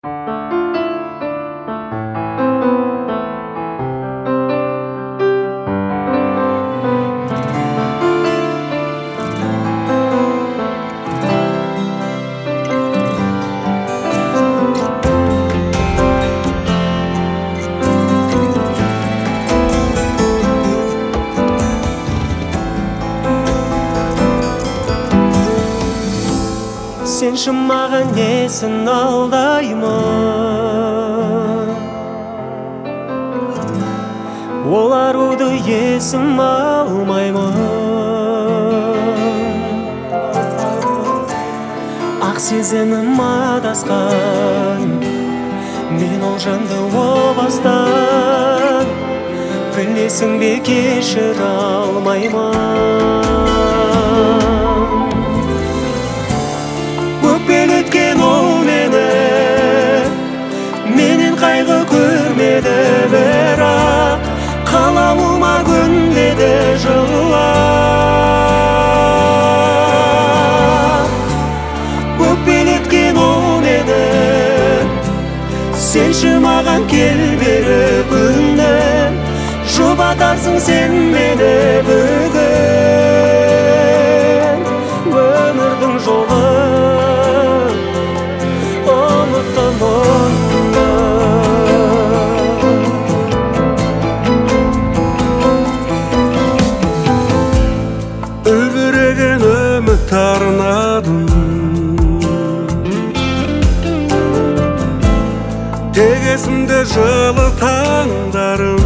Сенші маған несін алдаймын, ол аруды есім алмаймын. Ақ сезімім адасқан, мен ол жанды о бастан, білесің бе кешіре алмаймын. Өткен ол мені, менен қайғы көрмеді, бірақ қалауыма көнбеді жылап. Өкпелеткен ол мені, сенші маған кел бері күнім, жұбатарсың сен мені бүгін. Өмірдің жолы үлбіреген үміт арнадым, тек есімде жылы таңдарым.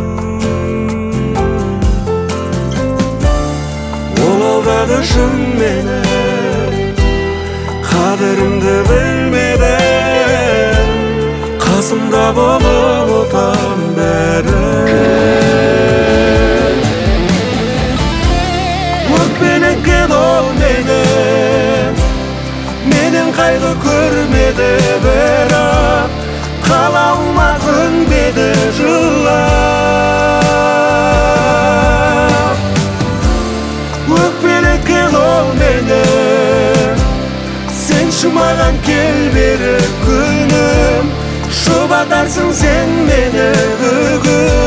Ол алдады шын мені, қадірімді білмеді, қасымда болып отам бәрі. Өкпелеткен ол мені, менен қайғы көрмеді, бірақ қалауыма көнбеді жылап. Өкпелеткен ол мені, сенші маған кел бері күнім, жұбатарсың сен мені бүгін.